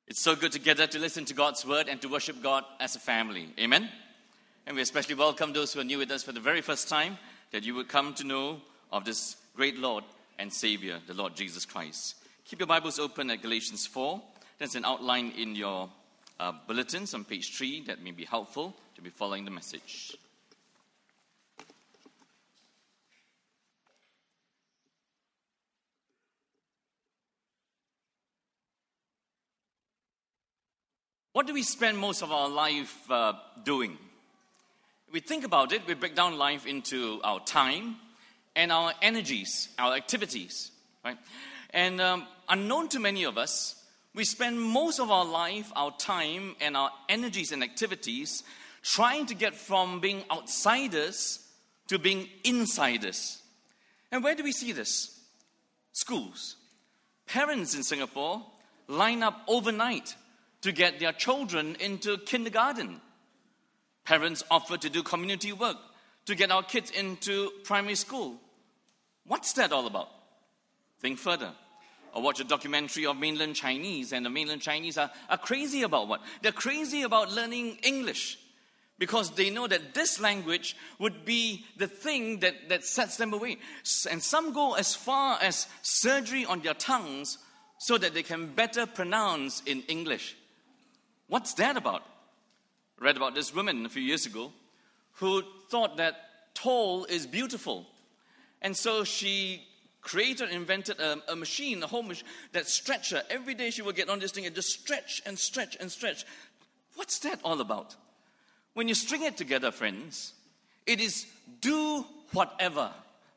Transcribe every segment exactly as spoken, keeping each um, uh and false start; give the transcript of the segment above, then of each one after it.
It's so good together to listen to God's word and to worship God as a family. Amen? And we especially welcome those who are new with us for the very first time, that you would come to know of this great Lord and Savior, the Lord Jesus Christ. Keep your Bibles open at Galatians four. There's an outline in your uh, bulletins on page three that may be helpful to be following the message. What do we spend most of our life uh, doing? If we think about it, we break down life into our time and our energies, our activities, right? And um, unknown to many of us, we spend most of our life, our time, and our energies and activities trying to get from being outsiders to being insiders. And where do we see this? Schools. Parents in Singapore line up overnight to get their children into kindergarten. Parents offer to do community work to get our kids into primary school. What's that all about? Think further. Or watch a documentary of mainland Chinese, and the mainland Chinese are, are crazy about what? They're crazy about learning English because they know that this language would be the thing that, that sets them away. And some go as far as surgery on their tongues so that they can better pronounce in English. What's that about? I read about this woman a few years ago who thought that tall is beautiful. And so she created, invented a, a machine, a whole machine that stretched her. Every day she would get on this thing and just stretch and stretch and stretch. What's that all about? When you string it together, friends, it is do whatever.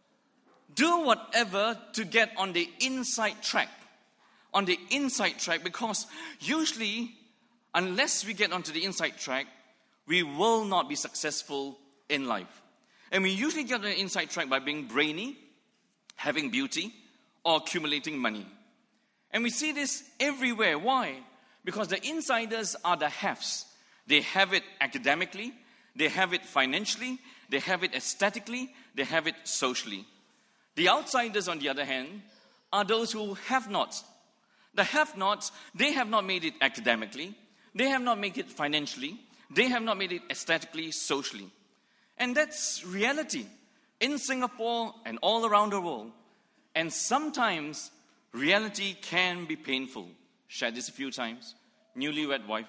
Do whatever to get on the inside track. On the inside track, because usually, unless we get onto the inside track, we will not be successful in life. And we usually get on the inside track by being brainy, having beauty, or accumulating money. And we see this everywhere. Why? Because the insiders are the haves. They have it academically, they have it financially, they have it aesthetically, they have it socially. The outsiders, on the other hand, are those who have not. The have-nots, they have not made it academically, they have not made it financially, they have not made it aesthetically, socially. And that's reality in Singapore and all around the world. And sometimes reality can be painful. Shared this a few times. Newlywed wife.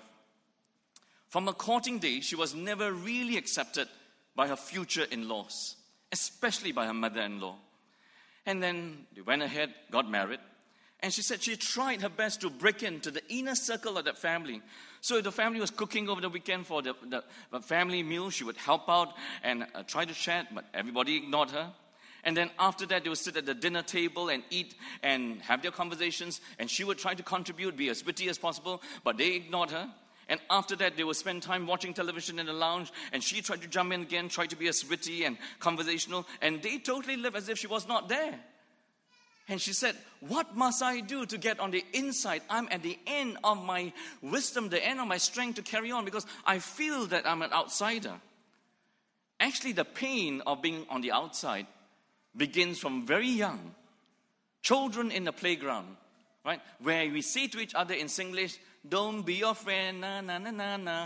From her courting days, she was never really accepted by her future in-laws, especially by her mother-in-law. And then they went ahead, got married. And she said she tried her best to break into the inner circle of that family. So if the family was cooking over the weekend for the, the, the family meal, she would help out and uh, try to chat, but everybody ignored her. And then after that, they would sit at the dinner table and eat and have their conversations. And she would try to contribute, be as witty as possible, but they ignored her. And after that, they would spend time watching television in the lounge. And she tried to jump in again, try to be as witty and conversational. And they totally lived as if she was not there. And she said, what must I do to get on the inside? I'm at the end of my wisdom, the end of my strength to carry on, because I feel that I'm an outsider. Actually, the pain of being on the outside begins from very young. Children in the playground, right? Where we say to each other in Singlish, don't be your friend, na, na, na, na, na.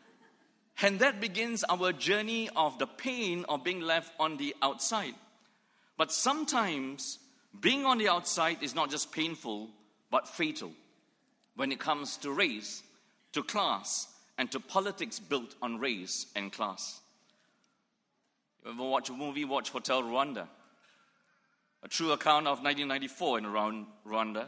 And that begins our journey of the pain of being left on the outside. But sometimes being on the outside is not just painful, but fatal when it comes to race, to class, and to politics built on race and class. You ever watch a movie, watch Hotel Rwanda? A true account of nineteen ninety-four in Rwanda.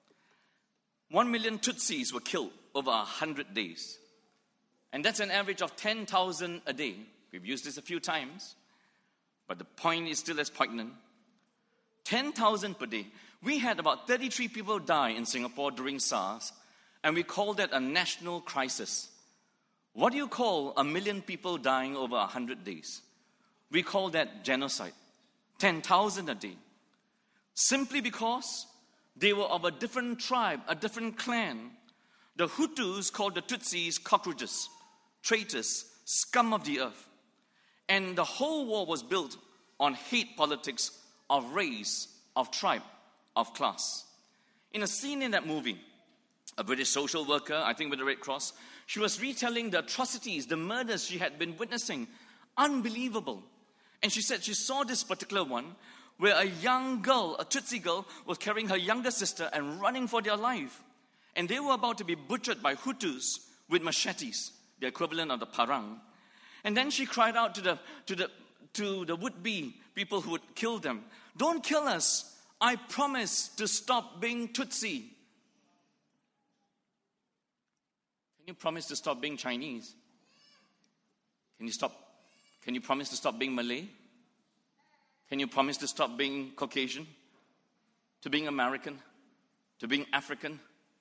One million Tutsis were killed over one hundred days. And that's an average of ten thousand a day. We've used this a few times, but the point is still as poignant. ten thousand per day. We had about thirty-three people die in Singapore during SARS, and we called that a national crisis. What do you call a million people dying over one hundred days? We call that genocide. ten thousand a day. Simply because they were of a different tribe, a different clan. The Hutus called the Tutsis cockroaches, traitors, scum of the earth. And the whole war was built on hate politics of race, of tribe, of class. In a scene in that movie, a British social worker, I think with the Red Cross. She was retelling the atrocities, the murders she had been witnessing. Unbelievable. And she said she saw this particular one where a young girl, a Tutsi girl, was carrying her younger sister and running for their life. And they were about to be butchered by Hutus with machetes, the equivalent of the parang. And then she cried out to the, to the, to the would-be people who would kill them, "Don't kill us. I promise to stop being Tutsi." Can you promise to stop being Chinese? Can you stop? Can you promise to stop being Malay? Can you promise to stop being Caucasian? To being American? To being African?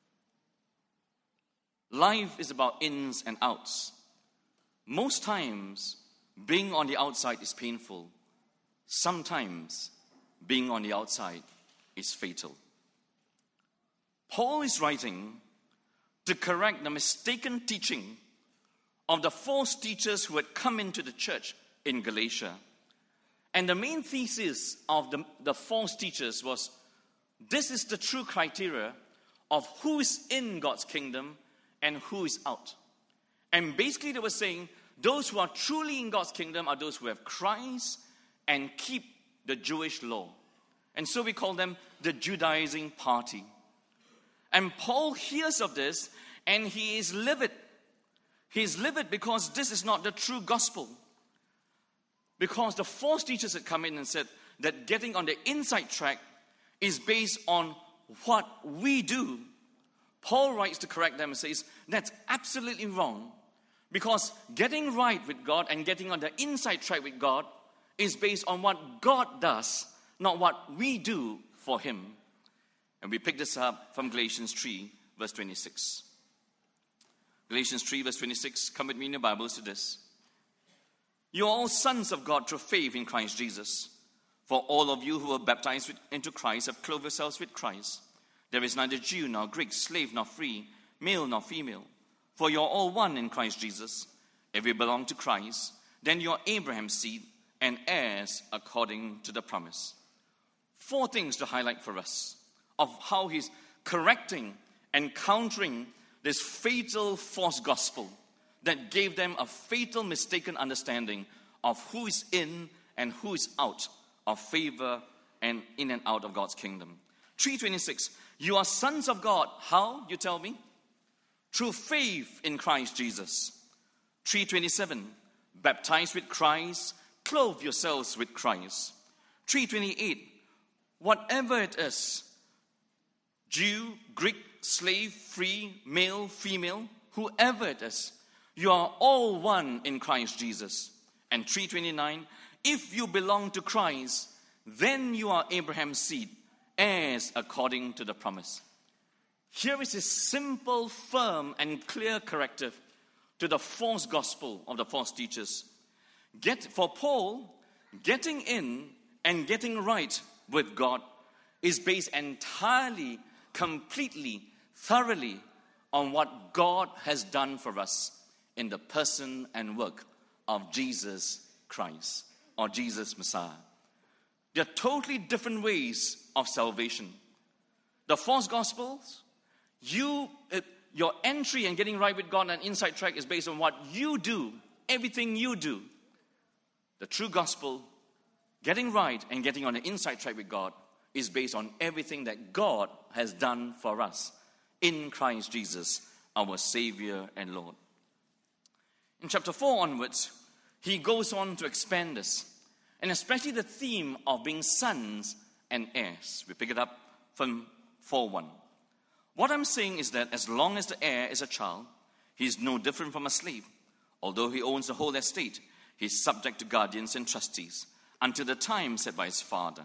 Life is about ins and outs. Most times, being on the outside is painful. Sometimes, being on the outside is fatal. Paul is writing to correct the mistaken teaching of the false teachers who had come into the church in Galatia. And the main thesis of the, the false teachers was, this is the true criteria of who is in God's kingdom and who is out. And basically they were saying, those who are truly in God's kingdom are those who have Christ and keep the Jewish law. And so we call them the Judaizing party. And Paul hears of this and he is livid. He is livid because this is not the true gospel. Because the false teachers had come in and said that getting on the inside track is based on what we do. Paul writes to correct them and says, that's absolutely wrong. Because getting right with God and getting on the inside track with God is based on what God does, not what we do for Him. And we pick this up from Galatians three, verse twenty-six. Galatians three, verse twenty-six, come with me in your Bibles to this. You are all sons of God through faith in Christ Jesus. For all of you who were baptized into Christ have clothed yourselves with Christ. There is neither Jew nor Greek, slave nor free, male nor female. For you are all one in Christ Jesus. If you belong to Christ, then you are Abraham's seed and heirs according to the promise. Four things to highlight for us of how he's correcting and countering this fatal false gospel that gave them a fatal mistaken understanding of who is in and who is out of favor and in and out of God's kingdom. three twenty-six, you are sons of God. How, you tell me? Through faith in Christ Jesus. three twenty-seven, baptized with Christ, clothe yourselves with Christ. three twenty-eight, whatever it is, Jew, Greek, slave, free, male, female, whoever it is, you are all one in Christ Jesus. And three twenty-nine, if you belong to Christ, then you are Abraham's seed, heirs according to the promise. Here is a simple, firm, and clear corrective to the false gospel of the false teachers. Get, for Paul, getting in and getting right with God is based entirely, completely, thoroughly on what God has done for us in the person and work of Jesus Christ, or Jesus Messiah. There are totally different ways of salvation. The false gospels, you, uh, your entry and getting right with God and inside track is based on what you do, everything you do. The true gospel, getting right and getting on the inside track with God, is based on everything that God has done for us in Christ Jesus, our Savior and Lord. In chapter four onwards, he goes on to expand this, and especially the theme of being sons and heirs. We pick it up from four one. What I'm saying is that as long as the heir is a child, he is no different from a slave. Although he owns the whole estate, he is subject to guardians and trustees until the time set by his father.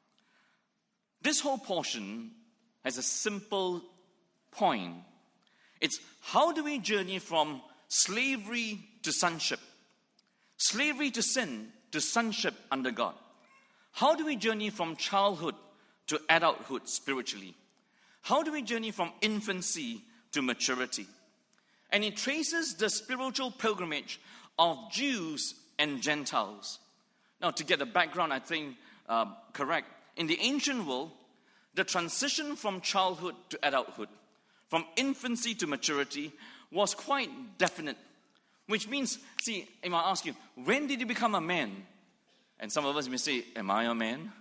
This whole portion has a simple point. It's how do we journey from slavery to sonship, slavery to sin to sonship under God? How do we journey from childhood to adulthood spiritually? How do we journey from infancy to maturity? And it traces the spiritual pilgrimage of Jews and Gentiles. Now, to get the background, I think, uh, correct, in the ancient world, the transition from childhood to adulthood, from infancy to maturity, was quite definite. Which means, see, if I ask you, when did you become a man? And some of us may say, am I a man?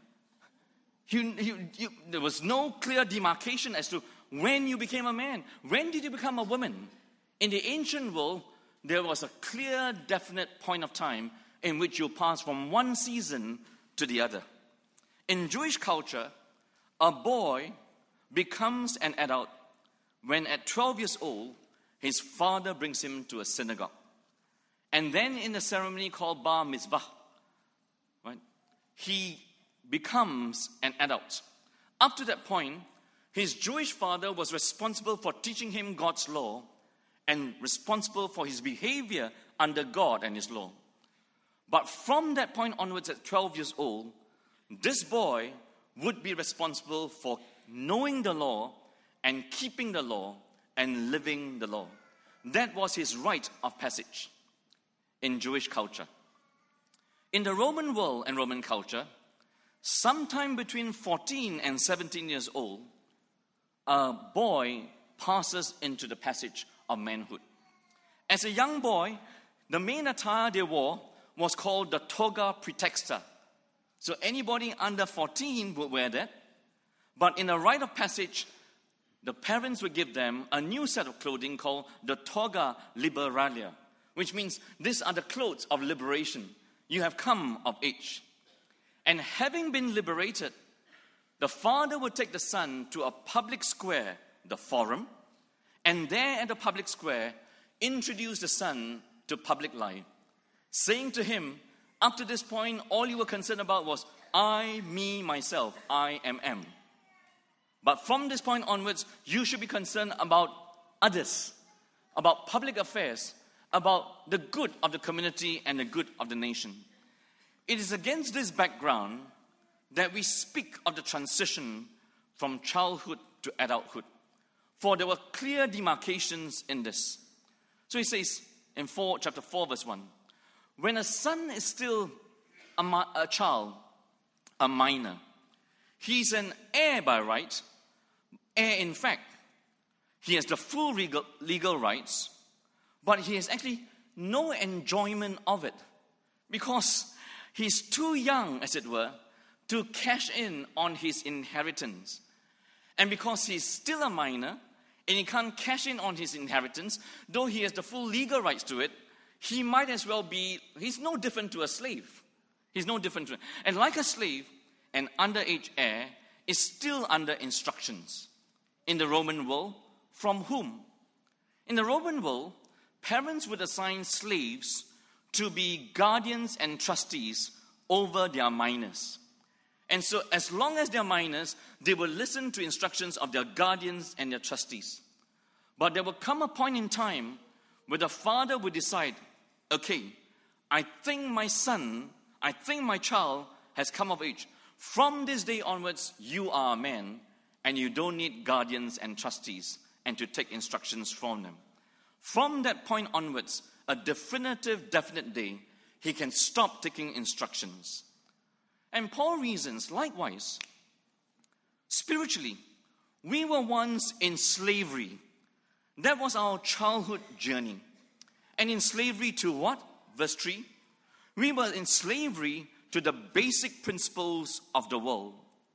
You, you, you, there was no clear demarcation as to when you became a man. When did you become a woman? In the ancient world, there was a clear, definite point of time in which you pass from one season to the other. In Jewish culture, a boy becomes an adult when at twelve years old, his father brings him to a synagogue. And then in a ceremony called Bar Mitzvah, right, he becomes an adult. Up to that point, his Jewish father was responsible for teaching him God's law and responsible for his behavior under God and his law. But from that point onwards, at twelve years old, this boy would be responsible for knowing the law and keeping the law and living the law. That was his rite of passage in Jewish culture. In the Roman world and Roman culture, sometime between fourteen and seventeen years old, a boy passes into the passage of manhood. As a young boy, the main attire they wore was called the toga praetexta. So anybody under fourteen would wear that. But in a rite of passage, the parents would give them a new set of clothing called the toga liberalia, which means these are the clothes of liberation. You have come of age. And having been liberated, the father would take the son to a public square, the forum, and there at the public square, introduce the son to public life, saying to him, up to this point, all you were concerned about was, I, me, myself, I am am. But from this point onwards, you should be concerned about others, about public affairs, about the good of the community and the good of the nation. It is against this background that we speak of the transition from childhood to adulthood. For there were clear demarcations in this. So he says in four, chapter four, verse one, when a son is still a, a child, a minor, he's an heir by right, heir in fact. He has the full legal, legal rights, but he has actually no enjoyment of it because he's too young, as it were, to cash in on his inheritance. And because he's still a minor, and he can't cash in on his inheritance, though he has the full legal rights to it, he might as well be, he's no different to a slave. He's no different to, and like a slave, an underage heir is still under instructions. In the Roman world, from whom? In the Roman world, parents would assign slaves to be guardians and trustees over their minors. And so as long as they're minors, they will listen to instructions of their guardians and their trustees. But there will come a point in time where the father will decide, okay, I think my son, I think my child has come of age. From this day onwards, you are a man, and you don't need guardians and trustees and to take instructions from them. From that point onwards, a definitive, definite day, he can stop taking instructions. And Paul reasons, likewise, spiritually, we were once in slavery. That was our childhood journey. And in slavery to what? Verse three. We were in slavery to the basic principles of the world.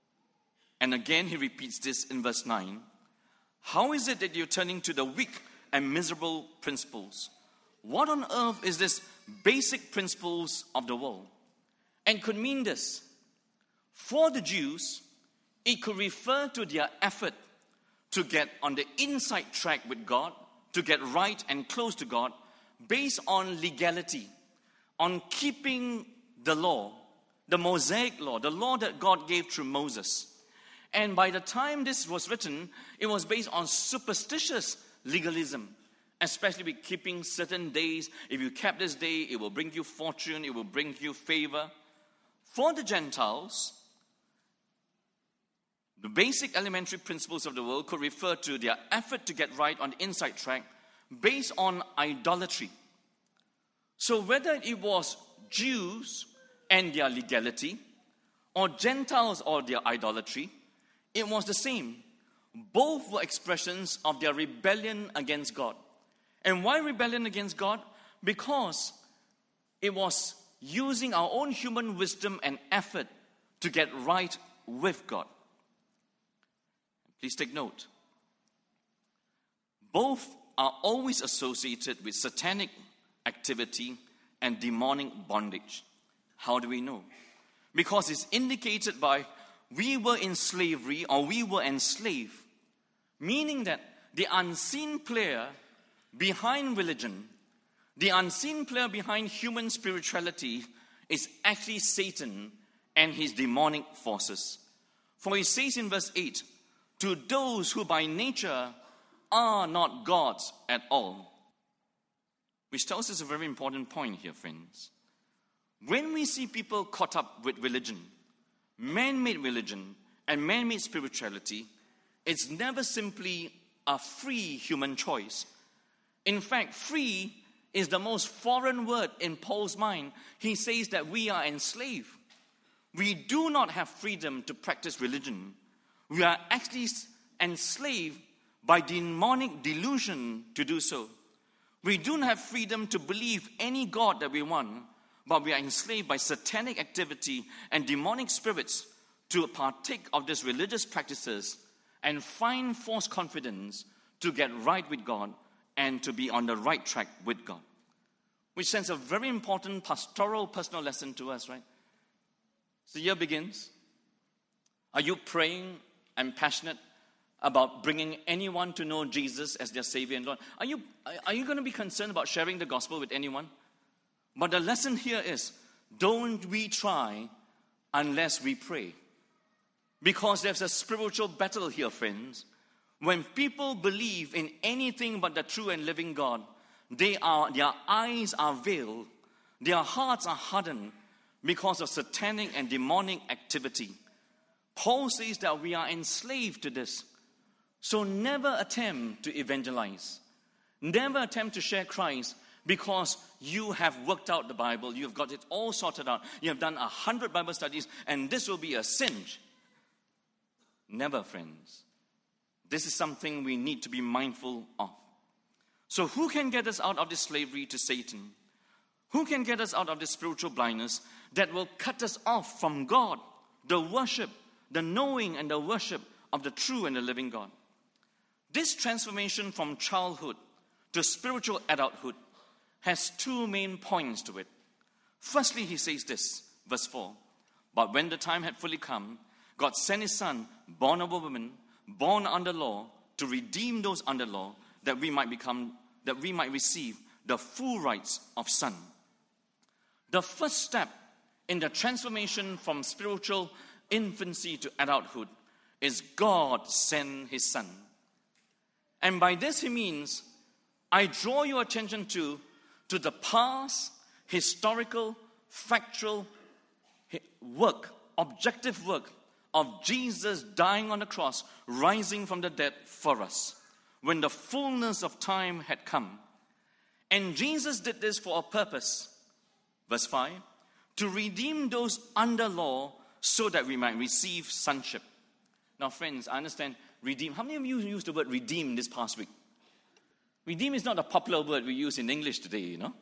And again, he repeats this in verse nine. How is it that you're turning to the weak and miserable principles? What on earth is this basic principles of the world? And could mean this. For the Jews, it could refer to their effort to get on the inside track with God, to get right and close to God, based on legality, on keeping the law, the Mosaic law, the law that God gave through Moses. And by the time this was written, it was based on superstitious legalism, especially with keeping certain days. If you kept this day, it will bring you fortune, it will bring you favor. For the Gentiles, the basic elementary principles of the world could refer to their effort to get right on the inside track based on idolatry. So whether it was Jews and their legality, or Gentiles or their idolatry, it was the same. both were expressions of their rebellion against God. And why rebellion against God? Because it was using our own human wisdom and effort to get right with God. Please take note. Both are always associated with satanic activity and demonic bondage. How do we know? Because it's indicated by we were in slavery or we were enslaved, meaning that the unseen player behind religion, the unseen player behind human spirituality is actually Satan and his demonic forces. For he says in verse eight, to those who by nature are not gods at all. Which tells us a very important point here, friends. When we see people caught up with religion, man-made religion and man-made spirituality, it's never simply a free human choice. In fact, free is the most foreign word in Paul's mind. He says that we are enslaved. We do not have freedom to practice religion. We are actually enslaved by demonic delusion to do so. We don't have freedom to believe any God that we want, but we are enslaved by satanic activity and demonic spirits to partake of these religious practices and find false confidence to get right with God and to be on the right track with God. Which sends a very important pastoral personal lesson to us, right? So the year begins. Are you praying and passionate about bringing anyone to know Jesus as their Savior and Lord? Are you, are you going to be concerned about sharing the gospel with anyone? But the lesson here is, don't we try unless we pray. Because there's a spiritual battle here, friends. When people believe in anything but the true and living God, they are, their eyes are veiled, their hearts are hardened because of satanic and demonic activity. Paul says that we are enslaved to this. So never attempt to evangelize. Never attempt to share Christ because you have worked out the Bible. You have got it all sorted out. You have done a hundred Bible studies and this will be a cinch. Never, friends. This is something we need to be mindful of. So who can get us out of this slavery to Satan? Who can get us out of this spiritual blindness that will cut us off from God, the worship, the knowing and the worship of the true and the living God? This transformation from childhood to spiritual adulthood has two main points to it. Firstly, he says this, verse four. But when the time had fully come, God sent his son, born of a woman, born under law, to redeem those under law, that we might become, that we might receive the full rights of son. The first step in the transformation from spiritual infancy to adulthood is God sent his son. And by this he means, I draw your attention to, to the past, historical, factual work, objective work of Jesus dying on the cross, rising from the dead for us, when the fullness of time had come. And Jesus did this for a purpose. Verse five, to redeem those under law so that we might receive sonship. Now friends, I understand redeem. How many of you used the word redeem this past week? Redeem is not a popular word we use in English today, you know.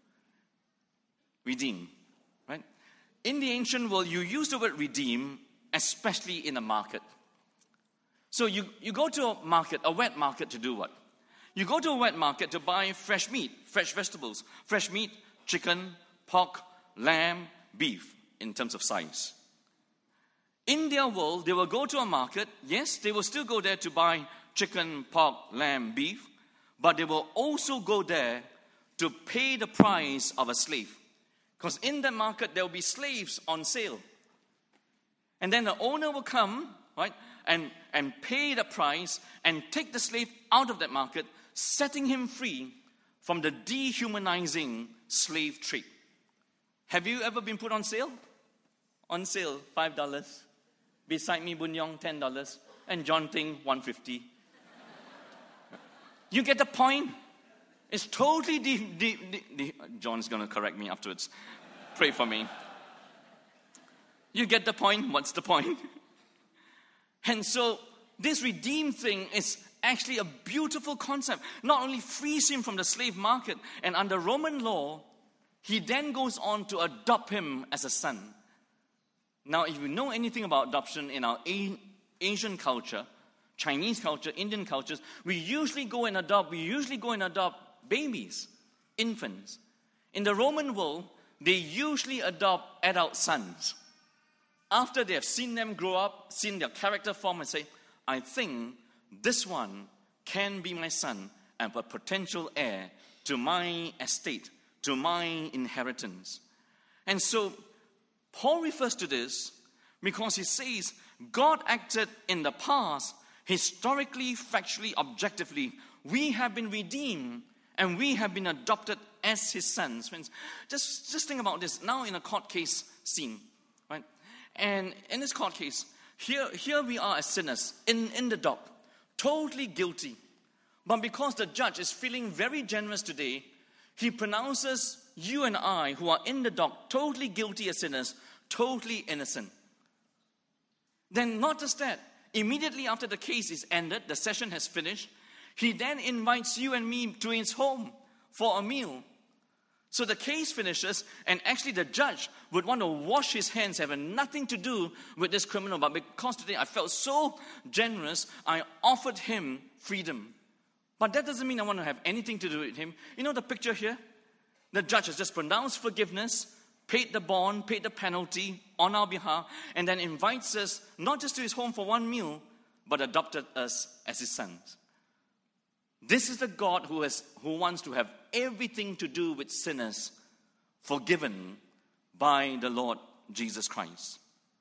Redeem, right? In the ancient world, you use the word redeem, especially in a market. So you, you go to a market, a wet market, to do what? You go to a wet market to buy fresh meat, fresh vegetables, fresh meat, chicken, pork, lamb, beef, in terms of size. In their world, they will go to a market. Yes, they will still go there to buy chicken, pork, lamb, beef, but they will also go there to pay the price of a slave. Because in that market, there will be slaves on sale. And then the owner will come, right, and, and pay the price and take the slave out of that market, setting him free from the dehumanizing slave trade. Have you ever been put on sale? On sale, five dollars. Beside me, Boon Yong, ten dollars. And John Ting, one hundred fifty dollars. You get the point? It's totally... De- de- de- de- John's going to correct me afterwards. Pray for me. You get the point? What's the point? And so, this redeem thing is actually a beautiful concept. Not only frees him from the slave market, and under Roman law, he then goes on to adopt him as a son. Now, if you know anything about adoption in our Asian culture, Chinese culture, Indian cultures, we usually go and adopt, we usually go and adopt babies, infants. In the Roman world, they usually adopt adult sons. After they have seen them grow up, seen their character form, and say, I think this one can be my son and a potential heir to my estate, to my inheritance. And so, Paul refers to this because he says God acted in the past, historically, factually, objectively. We have been redeemed and we have been adopted as his sons. Friends, just, just think about this. Now in a court case scene, right? And in this court case, here, here we are as sinners in, in the dock, totally guilty. But because the judge is feeling very generous today, he pronounces you and I, who are in the dock, totally guilty as sinners, totally innocent. Then not just that, immediately after the case is ended, the session has finished, he then invites you and me to his home for a meal. So the case finishes, and actually the judge would want to wash his hands, having nothing to do with this criminal. But because today I felt so generous, I offered him freedom. But that doesn't mean I want to have anything to do with him. You know the picture here? The judge has just pronounced forgiveness, paid the bond, paid the penalty on our behalf, and then invites us not just to his home for one meal, but adopted us as his sons. This is the God who has, who wants to have everything to do with sinners forgiven by the Lord Jesus Christ.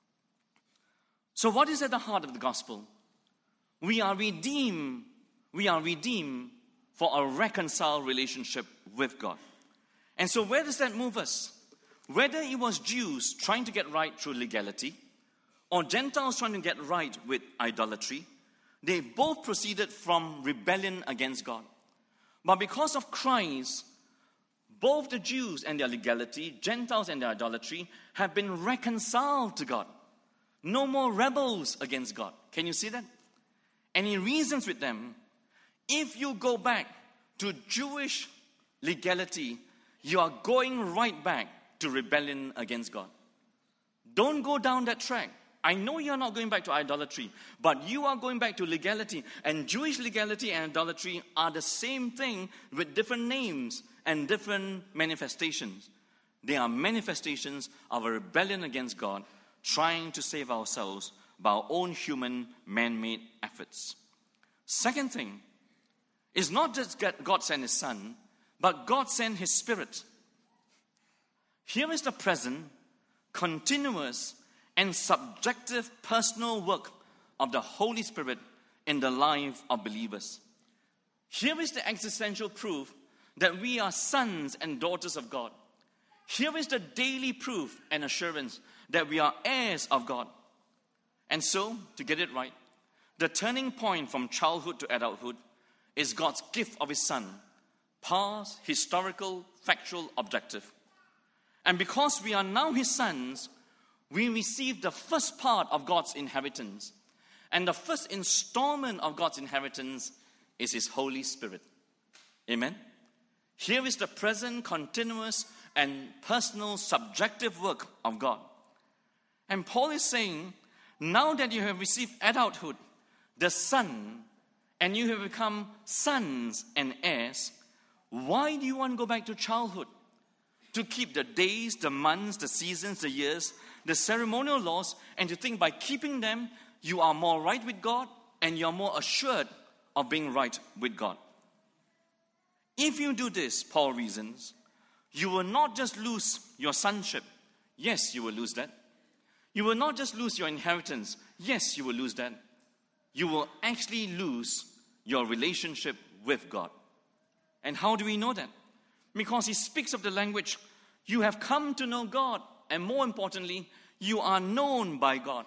So what is at the heart of the gospel? We are redeemed. We are redeemed for a reconciled relationship with God. And so where does that move us? Whether it was Jews trying to get right through legality or Gentiles trying to get right with idolatry, they both proceeded from rebellion against God. But because of Christ, both the Jews and their legality, Gentiles and their idolatry, have been reconciled to God. No more rebels against God. Can you see that? And he reasons with them, if you go back to Jewish legality, you are going right back to rebellion against God. Don't go down that track. I know you're not going back to idolatry, but you are going back to legality. And Jewish legality and idolatry are the same thing with different names and different manifestations. They are manifestations of a rebellion against God, trying to save ourselves by our own human, man-made efforts. Second thing is not just God sent his Son, but God sent his Spirit. Here is the present, continuous, and subjective personal work of the Holy Spirit in the life of believers. Here is the existential proof that we are sons and daughters of God. Here is the daily proof and assurance that we are heirs of God. And so, to get it right, the turning point from childhood to adulthood is God's gift of his Son, past, historical, factual, objective. And because we are now his sons, we receive the first part of God's inheritance. And the first installment of God's inheritance is his Holy Spirit. Amen? Here is the present, continuous, and personal, subjective work of God. And Paul is saying, now that you have received adulthood, the Son, and you have become sons and heirs, why do you want to go back to childhood? To keep the days, the months, the seasons, the years, the ceremonial laws, and to think by keeping them, you are more right with God and you are more assured of being right with God. If you do this, Paul reasons, you will not just lose your sonship. Yes, you will lose that. You will not just lose your inheritance. Yes, you will lose that. You will actually lose your relationship with God. And how do we know that? Because he speaks of the language, you have come to know God, and more importantly, you are known by God.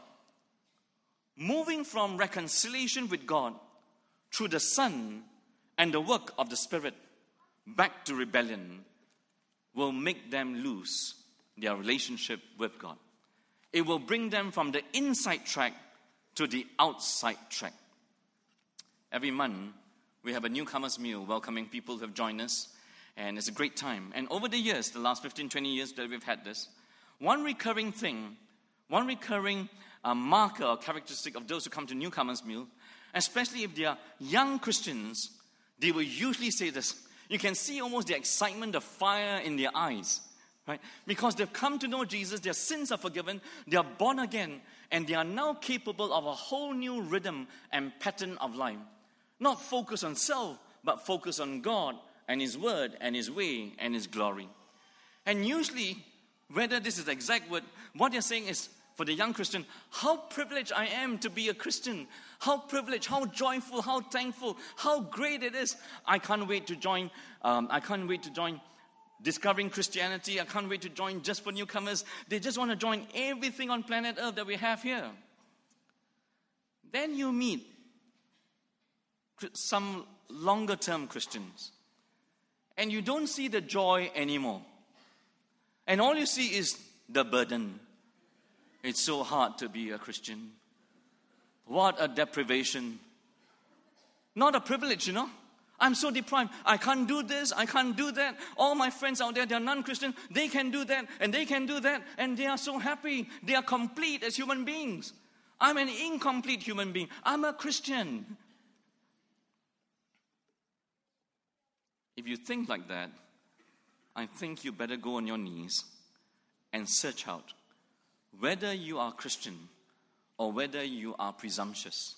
Moving from reconciliation with God through the Son and the work of the Spirit back to rebellion will make them lose their relationship with God. It will bring them from the inside track to the outside track. Every month, we have a newcomers meal welcoming people who have joined us, and it's a great time. And over the years, the last fifteen, twenty years that we've had this, one recurring thing, one recurring uh, marker or characteristic of those who come to newcomers meal, especially if they are young Christians, they will usually say this. You can see almost the excitement, the fire in their eyes, right? Because they've come to know Jesus, their sins are forgiven, they are born again, and they are now capable of a whole new rhythm and pattern of life. Not focus on self, but focus on God and His Word and His way and His glory. And usually, whether this is the exact word, what they're saying is, for the young Christian, how privileged I am to be a Christian. How privileged, how joyful, how thankful, how great it is. I can't wait to join, um, I can't wait to join Discovering Christianity. I can't wait to join Just for Newcomers. They just want to join everything on planet Earth that we have here. Then you meet some longer-term Christians, and you don't see the joy anymore. And all you see is the burden. It's so hard to be a Christian. What a deprivation. Not a privilege, you know. I'm so deprived. I can't do this, I can't do that. All my friends out there, they're non-Christian. They can do that, and they can do that, and they are so happy. They are complete as human beings. I'm an incomplete human being. I'm a Christian. If you think like that, I think you better go on your knees and search out whether you are Christian or whether you are presumptuous.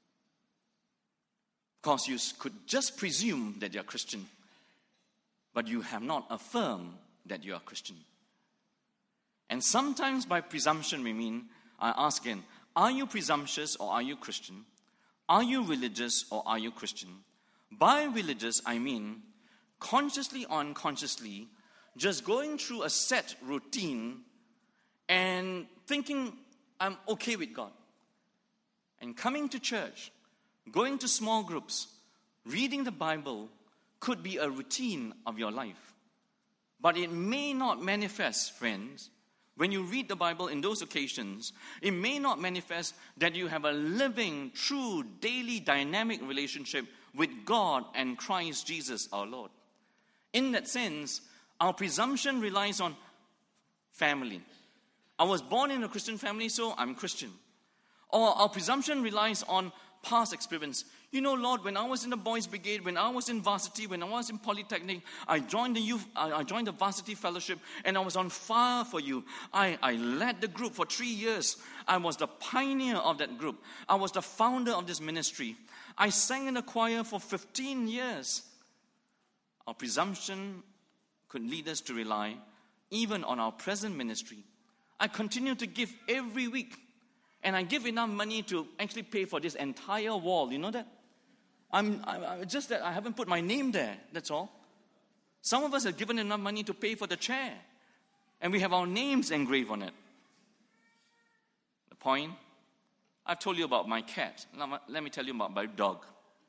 Because you could just presume that you're Christian, but you have not affirmed that you are Christian. And sometimes by presumption we mean, I ask again, are you presumptuous or are you Christian? Are you religious or are you Christian? By religious, I mean consciously or unconsciously, just going through a set routine and thinking, I'm okay with God. And coming to church, going to small groups, reading the Bible could be a routine of your life. But it may not manifest, friends, when you read the Bible in those occasions, it may not manifest that you have a living, true, daily, dynamic relationship with God and Christ Jesus our Lord. In that sense, our presumption relies on family. I was born in a Christian family, so I'm Christian. Or our presumption relies on past experience. You know, Lord, when I was in the boys' brigade, when I was in varsity, when I was in polytechnic, I joined the youth, I joined the varsity fellowship, and I was on fire for you. I, I led the group for three years. I was the pioneer of that group. I was the founder of this ministry. I sang in the choir for fifteen years. Our presumption could lead us to rely even on our present ministry. I continue to give every week, and I give enough money to actually pay for this entire wall. You know that? I'm, I'm just that I haven't put my name there, that's all. Some of us have given enough money to pay for the chair, and we have our names engraved on it. The point, I've told you about my cat. Now, let me tell you about my dog.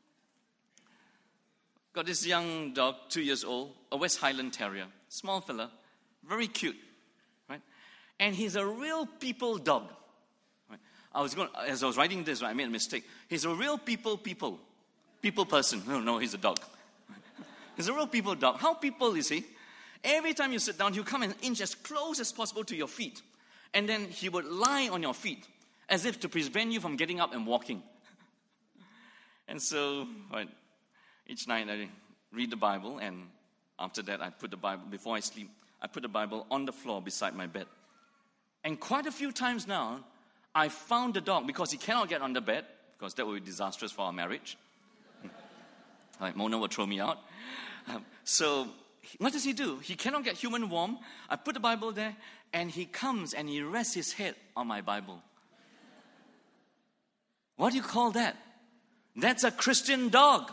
Got this young dog, two years old, a West Highland Terrier, small fella, very cute, right? And he's a real people dog. Right? I was going, as I was writing this, I made a mistake. He's a real people people. People person. No, no, he's a dog. He's a real people dog. How people is he? Every time you sit down, he'll come and inch as close as possible to your feet. And then he would lie on your feet as if to prevent you from getting up and walking. And so, right, each night I read the Bible, and after that I put the Bible, before I sleep, I put the Bible on the floor beside my bed. And quite a few times now, I found the dog, because he cannot get on the bed, because that would be disastrous for our marriage. Like, Mona will throw me out. Um, so, what does he do? He cannot get human warm. I put the Bible there, and he comes and he rests his head on my Bible. What do you call that? That's a Christian dog.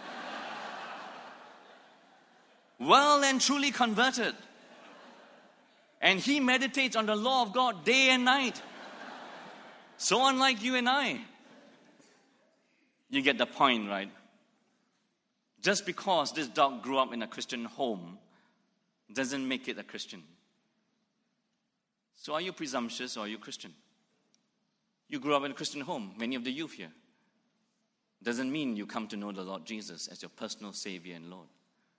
Well and truly converted. And he meditates on the law of God day and night. So unlike you and I. You get the point, right? Just because this dog grew up in a Christian home doesn't make it a Christian. So are you presumptuous or are you Christian? You grew up in a Christian home, many of the youth here. doesn't mean you come to know the Lord Jesus as your personal Savior and Lord.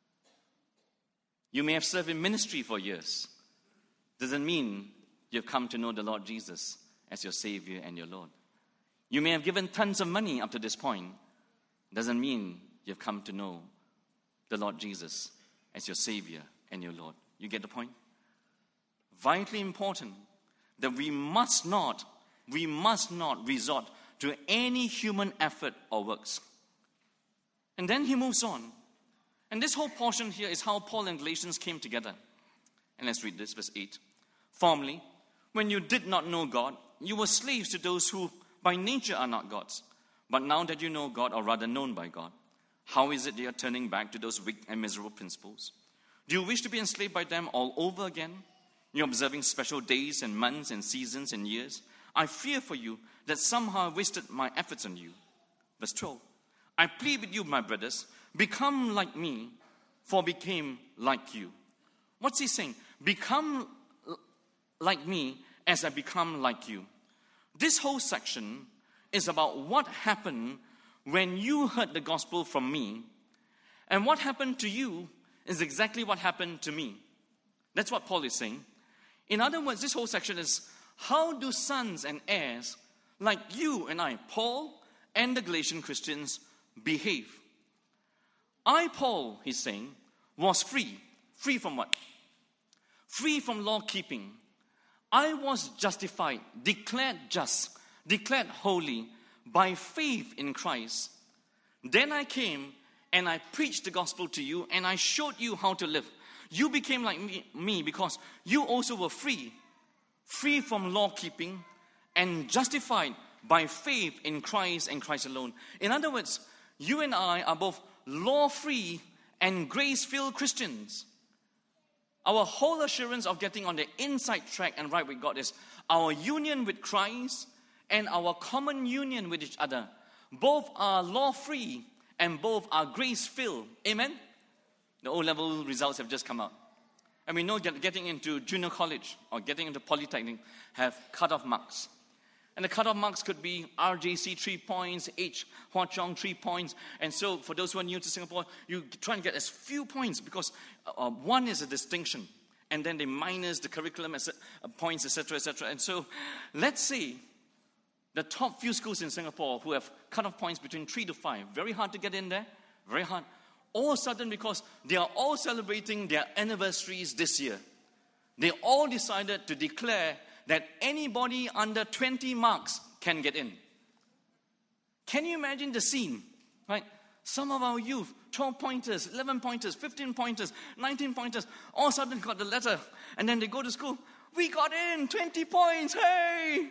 You may have served in ministry for years. Doesn't mean you've come to know the Lord Jesus as your Savior and your Lord. You may have given tons of money up to this point. Doesn't mean you've come to know the Lord Jesus as your Savior and your Lord. You get the point? Vitally important that we must not, we must not resort to any human effort or works. And then he moves on. And this whole portion here is how Paul and Galatians came together. And let's read this, verse eight. Formerly, when you did not know God, you were slaves to those who by nature are not gods. But now that you know God, or rather known by God, how is it that you are turning back to those weak and miserable principles? Do you wish to be enslaved by them all over again? You're observing special days and months and seasons and years. I fear for you that somehow I wasted my efforts on you. Verse twelve. I plead with you, my brothers, become like me, for I became like you. What's he saying? Become like me as I become like you. This whole section is about what happened when you heard the gospel from me, and what happened to you is exactly what happened to me. That's what Paul is saying. In other words, this whole section is, how do sons and heirs like you and I, Paul and the Galatian Christians, behave? I, Paul, he's saying, was free. Free from what? Free from law keeping. I was justified, declared just, declared holy by faith in Christ. Then I came and I preached the gospel to you and I showed you how to live. You became like me, me because you also were free. Free from law keeping and justified by faith in Christ and Christ alone. In other words, you and I are both law-free and grace-filled Christians. Our whole assurance of getting on the inside track and right with God is our union with Christ and our common union with each other. Both are law-free and both are grace-filled. Amen? The O-level results have just come out. And we know that getting into junior college or getting into polytechnic have cut-off marks. And the cut-off marks could be R J C three points, H Hwa Chong three points. And so for those who are new to Singapore, you try and get as few points because uh, one is a distinction. And then they minus the curriculum as, uh, points, et cetera, et cetera. And so let's say the top few schools in Singapore who have cut-off points between three to five, very hard to get in there, very hard. All of a sudden, because they are all celebrating their anniversaries this year, they all decided to declare that anybody under twenty marks can get in. Can you imagine the scene? Right? Some of our youth, twelve pointers, eleven pointers, fifteen pointers, nineteen pointers, all of a sudden got the letter, and then they go to school. We got in, twenty points, hey!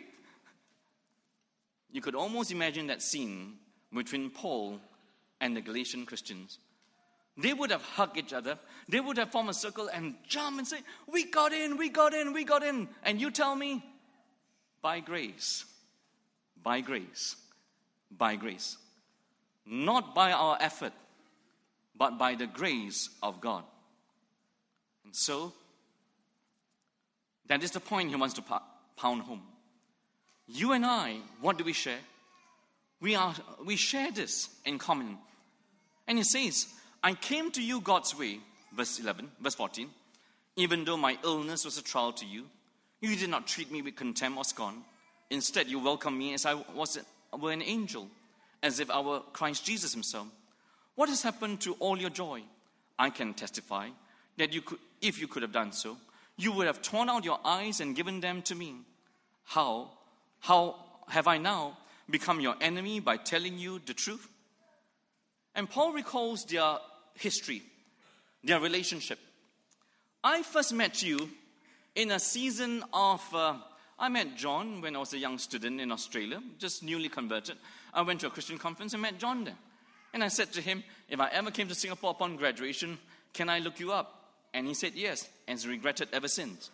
You could almost imagine that scene between Paul and the Galatian Christians. They would have hugged each other. They would have formed a circle and jump and say, we got in, we got in, we got in. And you tell me, by grace, by grace, by grace. Not by our effort, but by the grace of God. And so, that is the point he wants to pound home. You and I, what do we share? We are we share this in common. And he says, I came to you God's way, verse eleven, verse fourteen. Even though my illness was a trial to you, you did not treat me with contempt or scorn. Instead, you welcomed me as I was were an angel, as if I were Christ Jesus himself. What has happened to all your joy? I can testify that you could, if you could have done so, you would have torn out your eyes and given them to me. How, how have I now become your enemy by telling you the truth? And Paul recalls their history, their relationship. I first met you in a season of, uh, I met John when I was a young student in Australia, just newly converted. I went to a Christian conference and met John there. And I said to him, if I ever came to Singapore upon graduation, can I look you up? And he said yes, and has regretted ever since.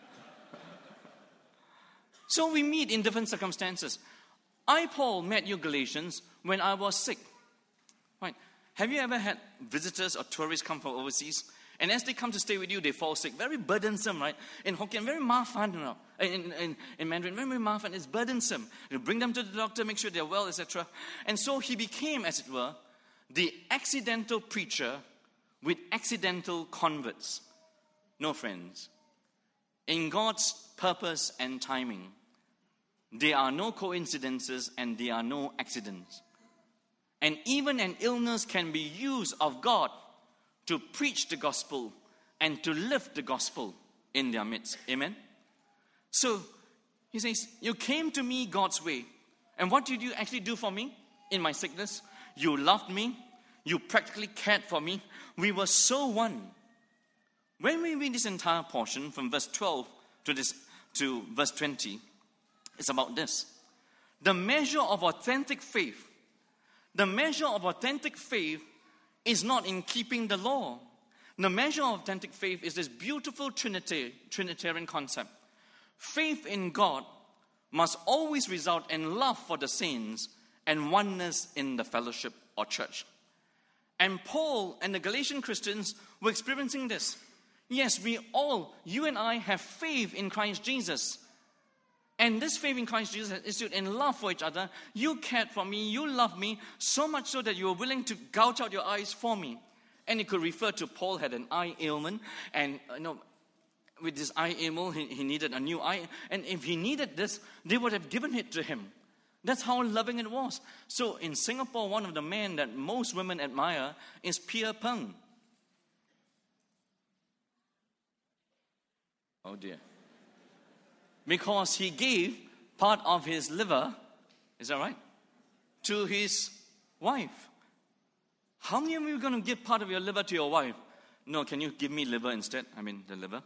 So we meet in different circumstances. I, Paul, met you Galatians when I was sick. Right? Have you ever had visitors or tourists come from overseas And as they come to stay with you, they fall sick. Very burdensome, right? In Hokkien, very mafan, you know. In, in, in Mandarin, very, very mafan. It's burdensome. You bring them to the doctor, make sure they're well, et cetera. And so he became, as it were, the accidental preacher with accidental converts. No, friends. In God's purpose and timing, there are no coincidences and there are no accidents. And even an illness can be used of God to preach the gospel and to lift the gospel in their midst. Amen? So, he says, you came to me God's way. And what did you actually do for me in my sickness? You loved me. You practically cared for me. We were so one. When we read this entire portion from verse twelve to, this, to verse twenty, it's about this. The measure of authentic faith. The measure of authentic faith is not in keeping the law. The measure of authentic faith is this beautiful Trinity, Trinitarian concept. Faith in God must always result in love for the saints and oneness in the fellowship or church. And Paul and the Galatian Christians were experiencing this. Yes, we all, you and I, have faith in Christ Jesus. And this faith in Christ Jesus is in love for each other. You cared for me, you loved me, so much so that you were willing to gouge out your eyes for me. And it could refer to Paul had an eye ailment, and you know, with this eye ailment, he, he needed a new eye. And if he needed this, they would have given it to him. That's how loving it was. So in Singapore, one of the men that most women admire is Pierre Peng. Oh dear. Because he gave part of his liver, is that right, to his wife. How many of you are going to give part of your liver to your wife? No, can you give me liver instead? I mean, the liver.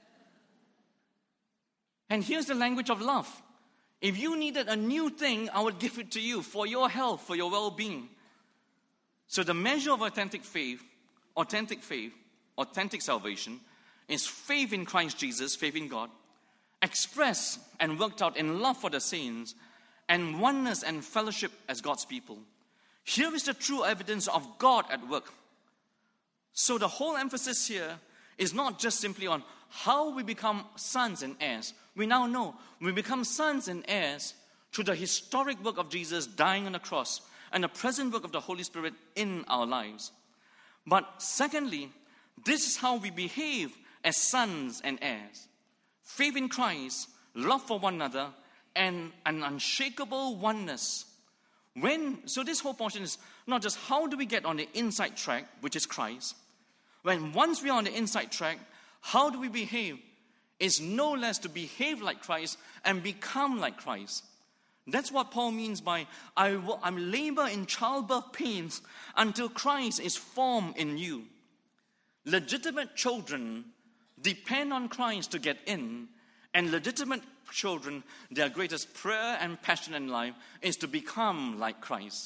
And here's the language of love. If you needed a new thing, I would give it to you for your health, for your well-being. So the measure of authentic faith, authentic faith, authentic salvation, is faith in Christ Jesus, faith in God, expressed and worked out in love for the saints, and oneness and fellowship as God's people. Here is the true evidence of God at work. So the whole emphasis here is not just simply on how we become sons and heirs. We now know we become sons and heirs through the historic work of Jesus dying on the cross and the present work of the Holy Spirit in our lives. But secondly, this is how we behave as sons and heirs. Faith in Christ, love for one another, and an unshakable oneness. When, so this whole portion is not just how do we get on the inside track, which is Christ. When once we are on the inside track, how do we behave? Is no less to behave like Christ and become like Christ. That's what Paul means by, I, I labor in childbirth pains until Christ is formed in you. Legitimate children depend on Christ to get in, and legitimate children, their greatest prayer and passion in life is to become like Christ.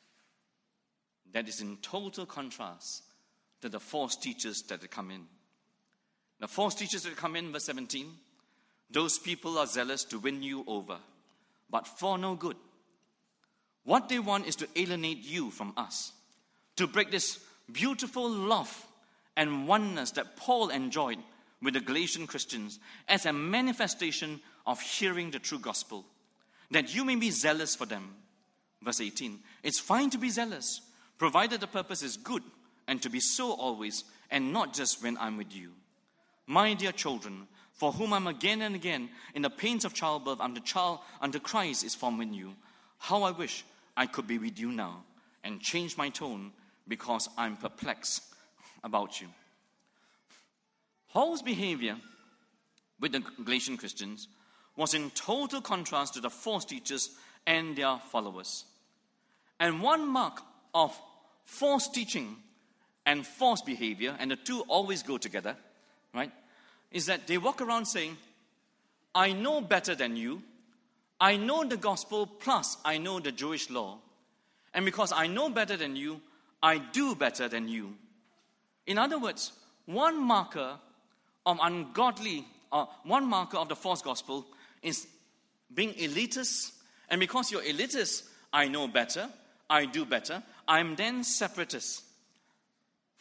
That is in total contrast to the false teachers that come in. The false teachers that come in, verse seventeen, those people are zealous to win you over, but for no good. What they want is to alienate you from us, to break this beautiful love and oneness that Paul enjoyed with the Galatian Christians as a manifestation of hearing the true gospel, that you may be zealous for them. Verse eighteen, it's fine to be zealous, provided the purpose is good, and to be so always, and not just when I'm with you. My dear children, for whom I'm again and again in the pains of childbirth unto child unto Christ is formed in you, how I wish I could be with you now and change my tone because I'm perplexed about you. Paul's behavior with the Galatian Christians was in total contrast to the false teachers and their followers. And one mark of false teaching and false behavior, and the two always go together, right, is that they walk around saying, I know better than you. I know the gospel, plus I know the Jewish law. And because I know better than you, I do better than you. In other words, one marker of ungodly, uh, one marker of the false gospel is being elitist. And because you're elitist, I know better, I do better, I'm then separatist.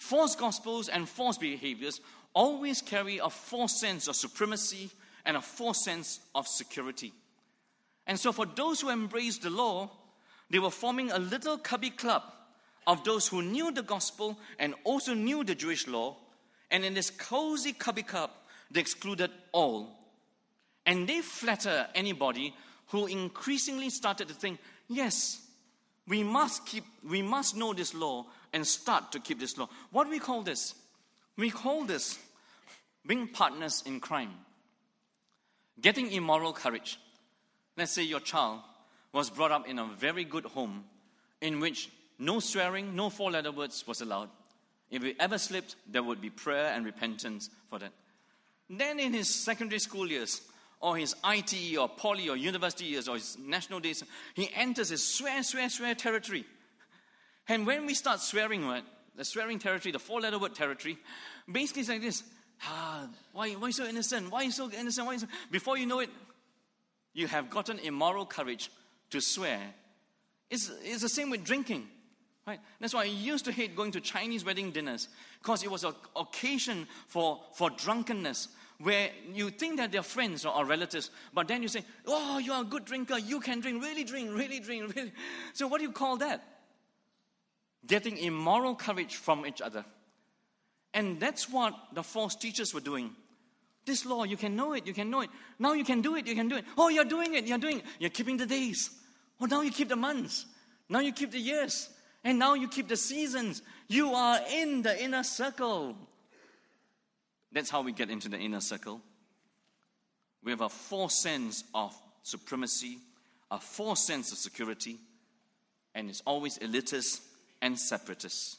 False gospels and false behaviors always carry a false sense of supremacy and a false sense of security. And so for those who embraced the law, they were forming a little cubby club of those who knew the gospel and also knew the Jewish law. And in this cozy cubby club, they excluded all. And they flatter anybody who increasingly started to think, yes, we must keep, we must know this law and start to keep this law. What do we call this? We call this being partners in crime. Getting immoral courage. Let's say your child was brought up in a very good home in which no swearing, no four-letter words was allowed. If he ever slipped, there would be prayer and repentance for that. Then in his secondary school years, or his I T E or poly or university years or his national days, he enters his swear, swear, swear territory. And when we start swearing, right, the swearing territory, the four-letter word territory, basically it's like this. Ah, why, why so innocent? Why so innocent? Why so? Before you know it, you have gotten immoral courage to swear. It's, it's the same with drinking. Right? That's why I used to hate going to Chinese wedding dinners, because it was an occasion for, for drunkenness, where you think that they're friends or relatives, but then you say, oh, you are a good drinker, you can drink, really drink, really drink, really. So what do you call that? Getting immoral courage from each other. And that's what the false teachers were doing. This law, you can know it, you can know it. Now you can do it, you can do it. Oh, you're doing it, you're doing it. You're keeping the days. Oh, now you keep the months. Now you keep the years. And now you keep the seasons. You are in the inner circle. That's how we get into the inner circle. We have a false sense of supremacy, a false sense of security, and it's always elitist and separatist.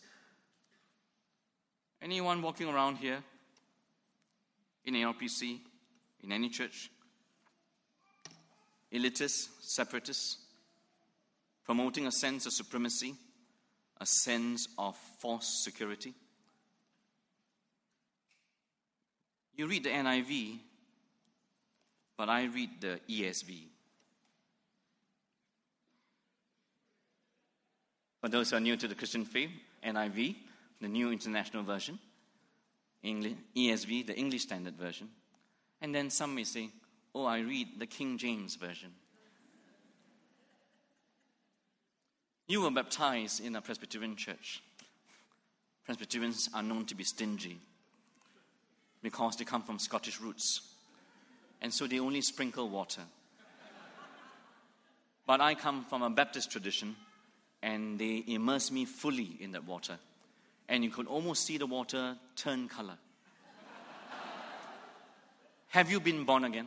Anyone walking around here in A R P C, in any church, elitist, separatist, promoting a sense of supremacy, a sense of false security? You read the N I V, but I read the E S V. For those who are new to the Christian faith, N I V, the New International Version, English, E S V, the English Standard Version. And then some may say, oh, I read the King James Version. You were baptized in a Presbyterian church. Presbyterians are known to be stingy because they come from Scottish roots. And so they only sprinkle water. But I come from a Baptist tradition, and they immerse me fully in that water. And you could almost see the water turn color. Have you been born again?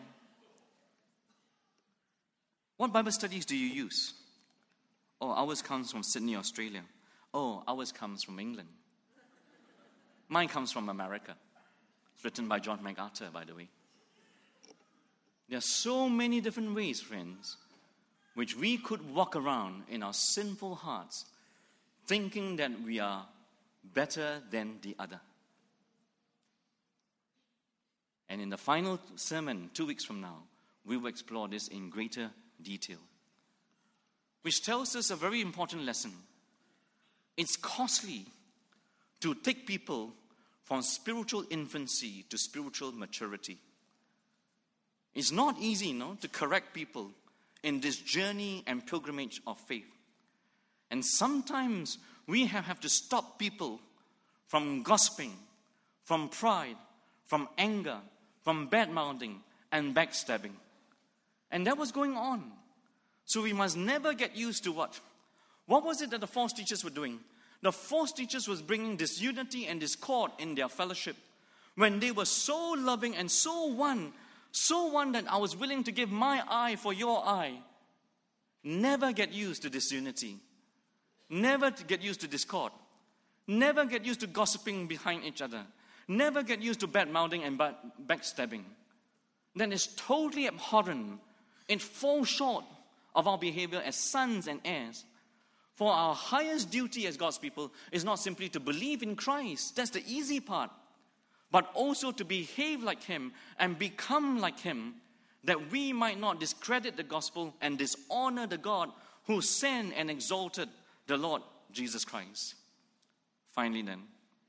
What Bible studies do you use? Oh, ours comes from Sydney, Australia. Oh, ours comes from England. Mine comes from America. It's written by John MacArthur, by the way. There are so many different ways, friends, which we could walk around in our sinful hearts, thinking that we are better than the other. And in the final sermon, two weeks from now, we will explore this in greater detail, which tells us a very important lesson. It's costly to take people from spiritual infancy to spiritual maturity. It's not easy, no, to correct people in this journey and pilgrimage of faith. And sometimes we have, have to stop people from gossiping, from pride, from anger, from bad-mouthing and backstabbing. And that was going on. So we must never get used to what? What was it that the false teachers were doing? The false teachers was bringing disunity and discord in their fellowship when they were so loving and so one, so one that I was willing to give my eye for your eye. Never get used to disunity. Never to get used to discord. Never get used to gossiping behind each other. Never get used to bad-mouthing and backstabbing. Then it's totally abhorrent. It falls short of our behavior as sons and heirs. For our highest duty as God's people is not simply to believe in Christ. That's the easy part. But also to behave like Him and become like Him, that we might not discredit the gospel and dishonor the God who sent and exalted the Lord Jesus Christ. Finally then,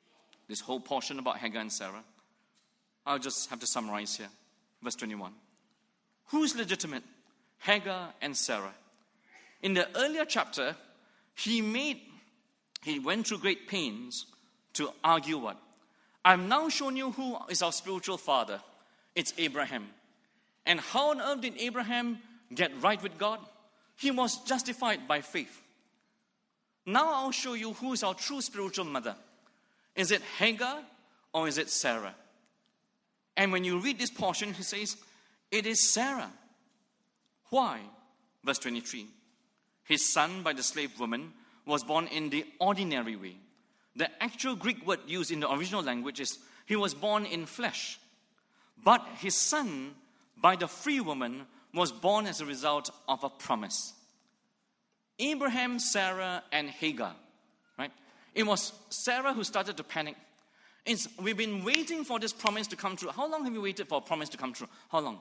this whole portion about Hagar and Sarah. I'll just have to summarize here. Verse twenty-one. Who's legitimate? Hagar and Sarah. In the earlier chapter, he made, he went through great pains to argue what? I've now shown you who is our spiritual father. It's Abraham. And how on earth did Abraham get right with God? He was justified by faith. Now I'll show you who is our true spiritual mother. Is it Hagar or is it Sarah? And when you read this portion, he says, it is Sarah. Why? Verse twenty-three. His son by the slave woman was born in the ordinary way. The actual Greek word used in the original language is, he was born in flesh. But his son by the free woman was born as a result of a promise. Abraham, Sarah, and Hagar, right? It was Sarah who started to panic. It's, we've been waiting for this promise to come true. How long have you waited for a promise to come true? How long?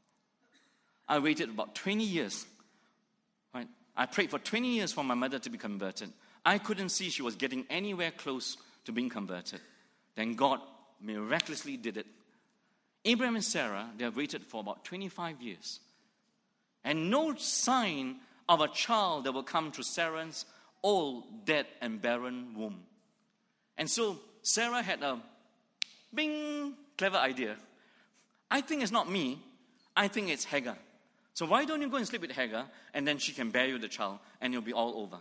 I waited about twenty years. Right? I prayed for twenty years for my mother to be converted. I couldn't see she was getting anywhere close to being converted. Then God miraculously did it. Abraham and Sarah, they have waited for about twenty-five years. And no sign of a child that will come through Sarah's old, dead, and barren womb. And so Sarah had a bing, clever idea. I think it's not me. I think it's Hagar. So why don't you go and sleep with Hagar, and then she can bear you the child, and it'll be all over.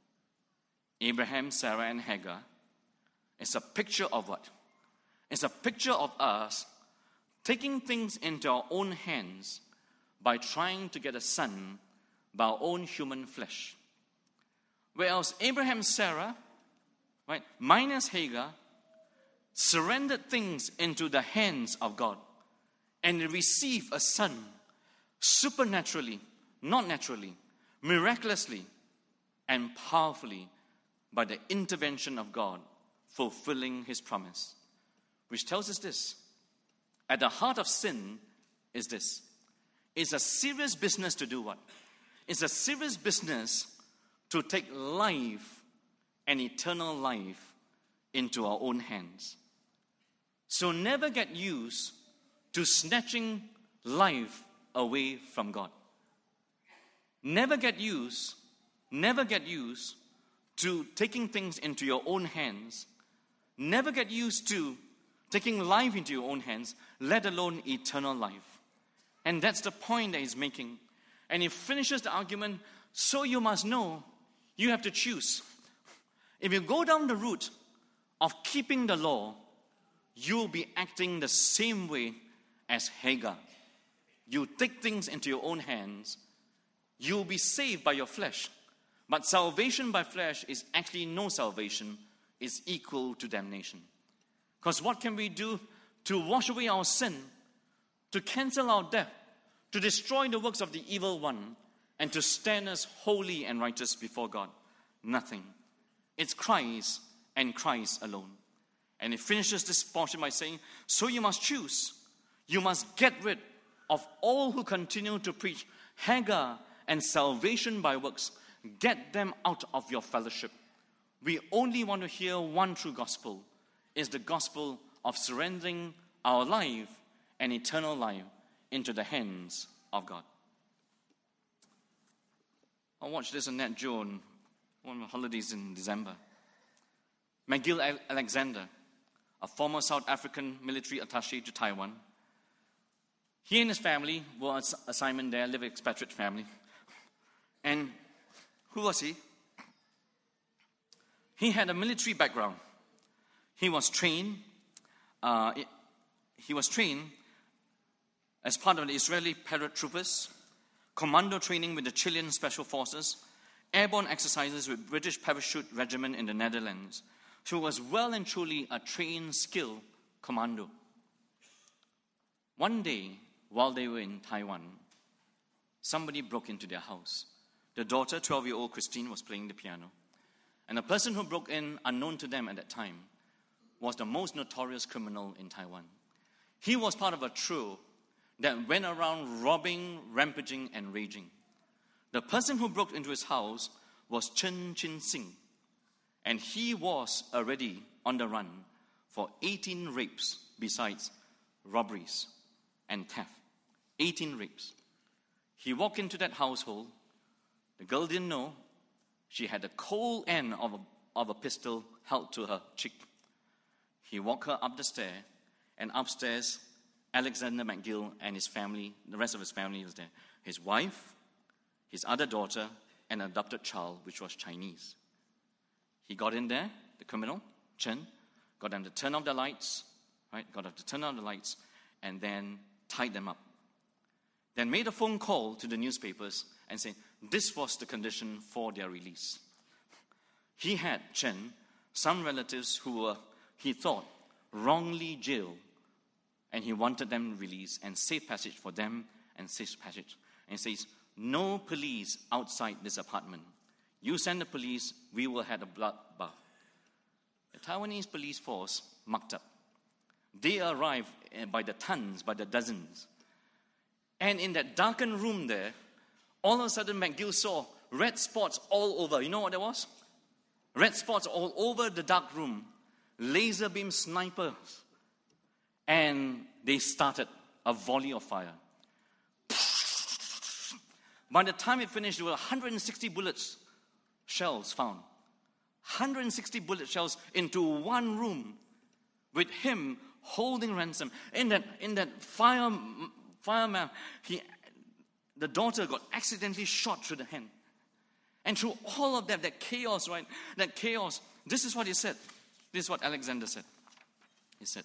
Abraham, Sarah, and Hagar is a picture of what? It's a picture of us taking things into our own hands by trying to get a son by our own human flesh. Whereas Abraham, Sarah, right, minus Hagar, surrendered things into the hands of God and received a son supernaturally, not naturally, miraculously, and powerfully by the intervention of God, fulfilling his promise. Which tells us this: at the heart of sin is this. It's a serious business to do what? It's a serious business to take life and eternal life into our own hands. So never get used to snatching life away from God. Never get used, never get used to taking things into your own hands. Never get used to taking life into your own hands, let alone eternal life. And that's the point that he's making. And he finishes the argument, so you must know, you have to choose. If you go down the route of keeping the law, you'll be acting the same way as Hagar. You take things into your own hands, you'll be saved by your flesh. But salvation by flesh is actually no salvation, it's equal to damnation. Because what can we do to wash away our sin, to cancel our debt, to destroy the works of the evil one, and to stand us holy and righteous before God? Nothing. It's Christ and Christ alone. And it finishes this portion by saying, so you must choose. You must get rid of all who continue to preach Hagar and salvation by works. Get them out of your fellowship. We only want to hear one true gospel. Is the gospel of surrendering our life and eternal life into the hands of God. I watched this on Nat Geo on one of the holidays in December. McGill Alexander, a former South African military attaché to Taiwan. He and his family were on assignment there, live expatriate family. And who was he? He had a military background. He was trained, uh, he was trained as part of the Israeli paratroopers, commando training with the Chilean Special Forces, airborne exercises with British Parachute Regiment in the Netherlands. So he was well and truly a trained, skilled commando. One day, while they were in Taiwan, somebody broke into their house. The daughter, twelve-year-old Christine, was playing the piano. And the person who broke in, unknown to them at that time, was the most notorious criminal in Taiwan. He was part of a trio that went around robbing, rampaging, and raging. The person who broke into his house was Chen Chin Sing, and he was already on the run for eighteen rapes besides robberies and theft. eighteen rapes. He walked into that household. The girl didn't know. She had the cold end of a, of a pistol held to her cheek. He walked her up the stair, and upstairs, Alexander McGill and his family, the rest of his family was there. His wife, his other daughter, and an adopted child, which was Chinese. He got in there, the criminal, Chen, got them to turn off the lights, right? Got them to turn off the lights, and then tied them up. Then made a phone call to the newspapers and said, this was the condition for their release. He had, Chen, some relatives who were, he thought, wrongly jailed, and he wanted them released and safe passage for them and safe passage. And he says, no police outside this apartment. You send the police, we will have a bloodbath. The Taiwanese police force mucked up. They arrived by the tons, by the dozens. And in that darkened room there, all of a sudden McGill saw red spots all over. You know what that was? Red spots all over the dark room. Laser beam snipers. And they started a volley of fire. By the time it finished, there were one hundred sixty bullets, shells found. one hundred sixty bullet shells into one room with him holding ransom. In that, in that fire, fireman, he, the daughter got accidentally shot through the hand. And through all of that, that chaos, right? That chaos, this is what he said. This is what Alexander said. He said,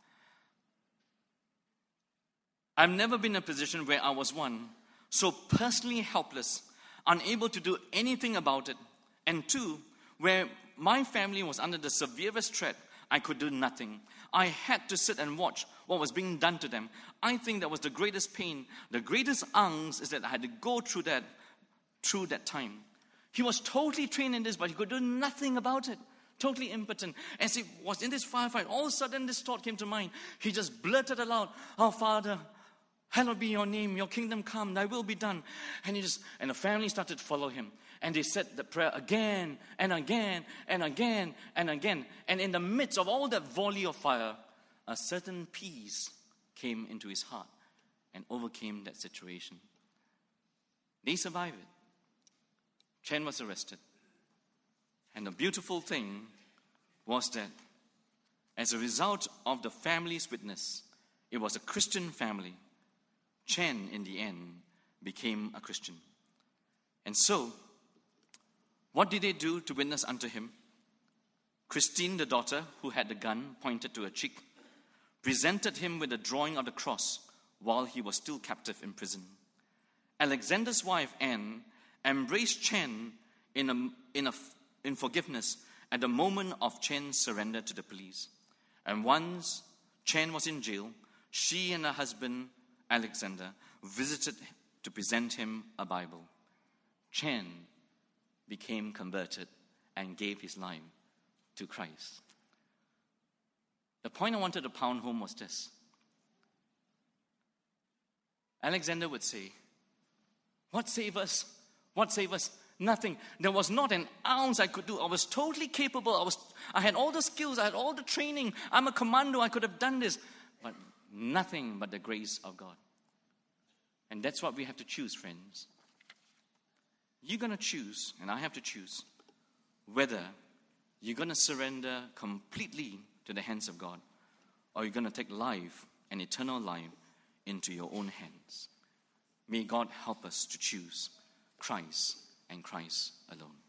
I've never been in a position where I was one, so personally helpless, unable to do anything about it. And two, where my family was under the severest threat, I could do nothing. I had to sit and watch what was being done to them. I think that was the greatest pain. The greatest angst is that I had to go through that, through that time. He was totally trained in this, but he could do nothing about it. Totally impotent. As he was in this firefight, all of a sudden this thought came to mind. He just blurted aloud, "Our Father, hallowed be your name, your kingdom come, thy will be done." And he just, and the family started to follow him. And they said the prayer again and again and again and again. And in the midst of all that volley of fire, a certain peace came into his heart and overcame that situation. They survived it. Chen was arrested. And the beautiful thing was that as a result of the family's witness, it was a Christian family. Chen, in the end, became a Christian. And so, what did they do to witness unto him? Christine, the daughter, who had the gun pointed to her cheek, presented him with a drawing of the cross while he was still captive in prison. Alexander's wife, Anne, embraced Chen in, a, in, a, in forgiveness at the moment of Chen's surrender to the police. And once Chen was in jail, she and her husband, Alexander, visited to present him a Bible. Chen became converted and gave his life to Christ. The point I wanted to pound home was this. Alexander would say, what saved us? What saved us? Nothing. There was not an ounce I could do. I was totally capable. I was. I had all the skills. I had all the training. I'm a commando. I could have done this. But nothing but the grace of God. And that's what we have to choose, friends. You're going to choose, and I have to choose, whether you're going to surrender completely to the hands of God, or you're going to take life and eternal life into your own hands. May God help us to choose Christ and Christ alone.